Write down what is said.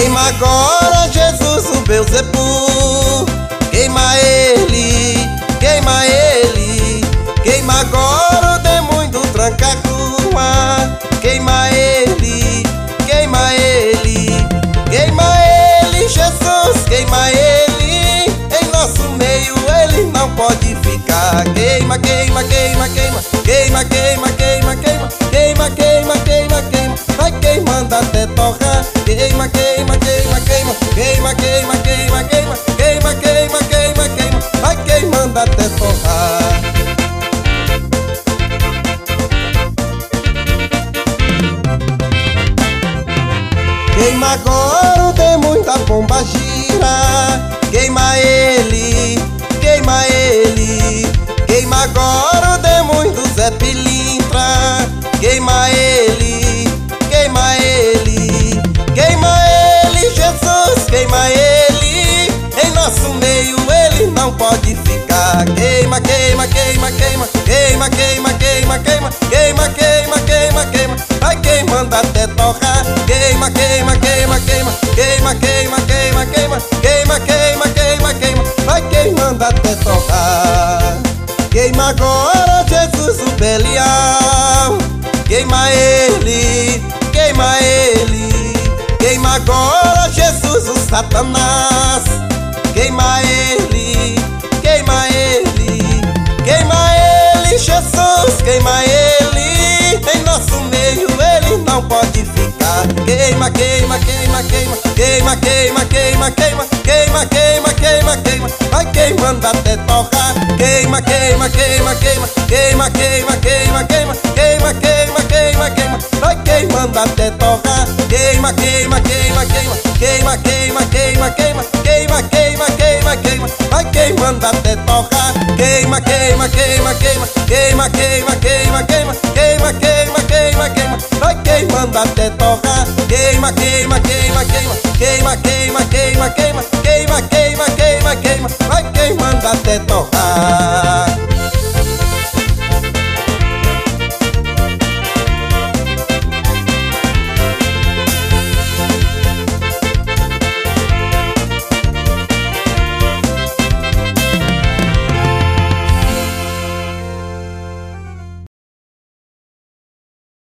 Queima agora Jesus o Beelzebub, queima ele, queima ele. Queima agora o demônio do tranca-rua, queima ele, queima ele. Queima ele, Jesus, queima ele. Em nosso meio ele não pode ficar. Queima, queima, queima, queima, queima, queima, queima, queima, queima, queima, queima, queima. Vai queimando até torrar. Queima, queima, queima, queima, queima, queima, queima, queima, queima, queima, queima, queima. Vai queimando até torrar. Queima agora o demônio da pomba gira, queima ele, queima ele. Queima agora o demônio do Zé Pilintra, queima ele, queima ele. Queima ele, Jesus, queima ele. Em nosso meio ele não pode ficar. Queima, queima, queima, queima, queima, queima, queima, queima, queima, queima, queima, queima. Vai queimando até torrar. Queima, queima, queima, queima, queima, queima, queima, queima, queima, queima, queima, queima. Vai queimando até torrar. Queima agora Jesus o Belial, queima ele, queima ele. Queima agora Jesus o Satanás, queima ele, queima ele. Queima ele, Jesus, queima ele. Em nosso meio ele não pode ficar. Queima, queima, queima, queima, queima, queima, queima, queima, queima, queima, queima, queima. Vai queimando até torrar. Queima, queima, queima, queima, queima, queima, queima, queima, queima, queima, queima, queima. Vai queimando até torrar. Queima, queima, queima, queima, queima, queima, queima, queima, queima, queima, queima, queima. Vai queimando até torrar. Queima, queima, queima, queima, queima, queima, queima, queima, queima, queima, queima, queima. Vai queimando até torrar. Queima, queima, queima, queima, queima, queima, queima, queima, queima, queima, queima, queima. Vai queimando até torrar.